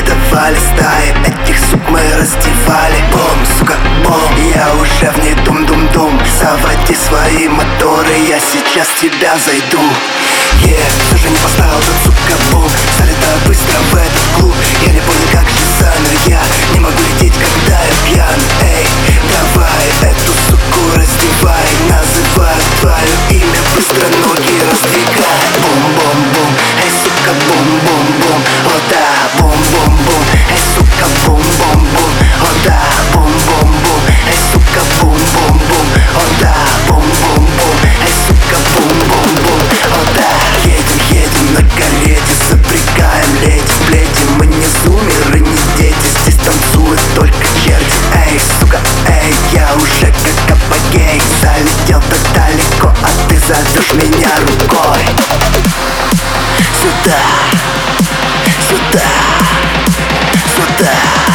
давали стаи, этих сук мы раздевали. Бум, сука, бум, я уже в ней дум-дум-дум. Заводи свои моторы, я сейчас в тебя зайду. Все же не поставил тот, сука, бум. Залетаю быстро в этот клуб. Я не понял, как же замер. Я не могу лететь, когда я пьян. Эй, давай эту суку раздевай. Называй твое имя, быстро ноги раздвигай. Бум-бум-бум, эй, сука, бум-бум-бум. О да, бум-бум-бум, эй, сука, бум-бум-бум. О да, бум-бум-бум, эй, сука, бум-бум-бум. О да, бум-бум-бум, эй, сука, бум-бум-бум. О да, едем на карете, запрягаем леди в плети. Мы не зумеры, не дети, здесь танцуют только черти. Эй, сука, эй, я уже как апогей. Залетел так далеко, а ты зовешь меня рукой. Сюда, сюда, сюда.